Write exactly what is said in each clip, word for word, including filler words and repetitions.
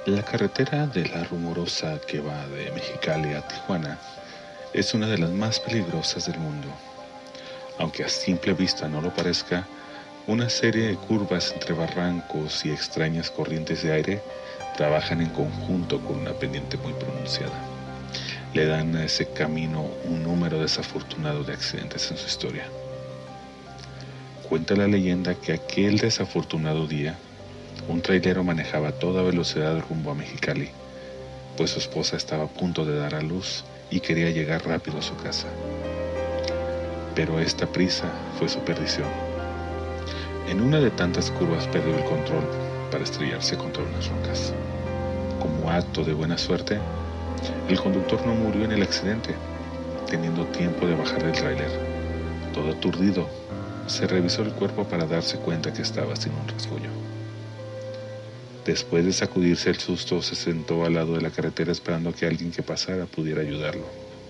La carretera de la Rumorosa que va de Mexicali a Tijuana es una de las más peligrosas del mundo. Aunque a simple vista no lo parezca, una serie de curvas entre barrancos y extrañas corrientes de aire trabajan en conjunto con una pendiente muy pronunciada. Le dan a ese camino un número desafortunado de accidentes en su historia. Cuenta la leyenda que aquel desafortunado día, un trailero manejaba a toda velocidad rumbo a Mexicali, pues su esposa estaba a punto de dar a luz y quería llegar rápido a su casa. Pero esta prisa fue su perdición. En una de tantas curvas perdió el control para estrellarse contra unas rocas. Como acto de buena suerte, el conductor no murió en el accidente, teniendo tiempo de bajar del tráiler. Todo aturdido, se revisó el cuerpo para darse cuenta que estaba sin un rasguño. Después de sacudirse el susto, se sentó al lado de la carretera esperando que alguien que pasara pudiera ayudarlo.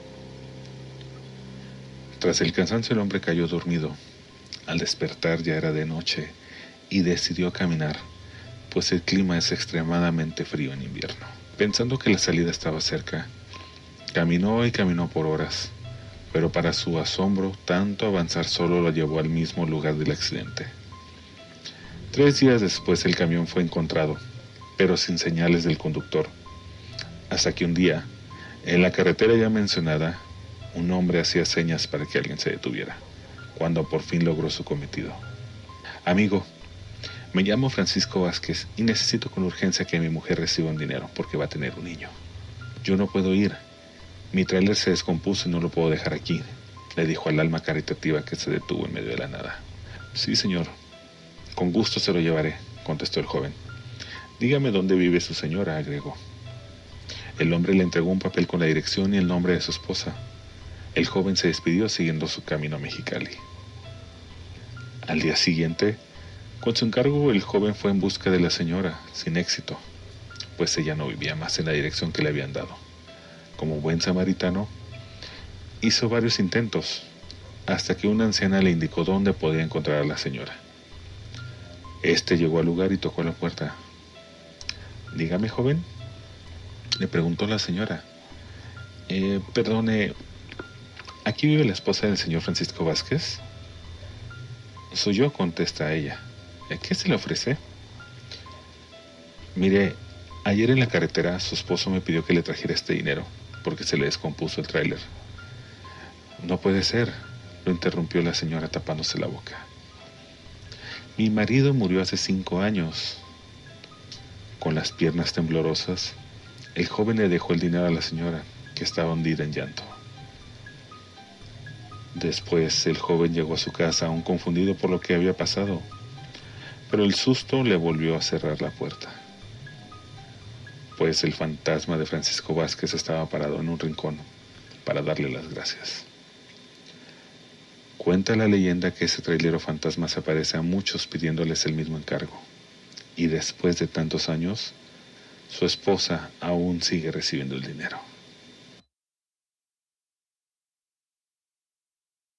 Tras el cansancio, el hombre cayó dormido. Al despertar ya era de noche y decidió caminar, pues el clima es extremadamente frío en invierno. Pensando que la salida estaba cerca, caminó y caminó por horas, pero para su asombro, tanto avanzar solo lo llevó al mismo lugar del accidente. Tres días después el camión fue encontrado, pero sin señales del conductor, hasta que un día, en la carretera ya mencionada, un hombre hacía señas para que alguien se detuviera, cuando por fin logró su cometido. Amigo, me llamo Francisco Vázquez y necesito con urgencia que mi mujer reciba un dinero porque va a tener un niño. Yo no puedo ir. Mi tráiler se descompuso y no lo puedo dejar aquí, le dijo al alma caritativa que se detuvo en medio de la nada. Sí, señor. Con gusto se lo llevaré, contestó el joven. Dígame dónde vive su señora, agregó. El hombre le entregó un papel con la dirección y el nombre de su esposa. El joven se despidió siguiendo su camino a Mexicali. Al día siguiente, con su encargo, el joven fue en busca de la señora, sin éxito, pues ella no vivía más en la dirección que le habían dado. Como buen samaritano, hizo varios intentos, hasta que una anciana le indicó dónde podía encontrar a la señora. Este llegó al lugar y tocó la puerta. «Dígame, joven», le preguntó la señora. Eh, perdone, ¿aquí vive la esposa del señor Francisco Vázquez? Soy yo, contesta ella. ¿Qué se le ofrece? Mire, ayer en la carretera su esposo me pidió que le trajera este dinero, porque se le descompuso el tráiler. No puede ser, lo interrumpió la señora tapándose la boca. Mi marido murió hace cinco años. Con las piernas temblorosas, el joven le dejó el dinero a la señora, que estaba hundida en llanto. Después el joven llegó a su casa aún confundido por lo que había pasado, pero el susto le volvió a cerrar la puerta, pues el fantasma de Francisco Vázquez estaba parado en un rincón para darle las gracias. Cuenta la leyenda que ese trailero fantasma se aparece a muchos pidiéndoles el mismo encargo, y después de tantos años, su esposa aún sigue recibiendo el dinero.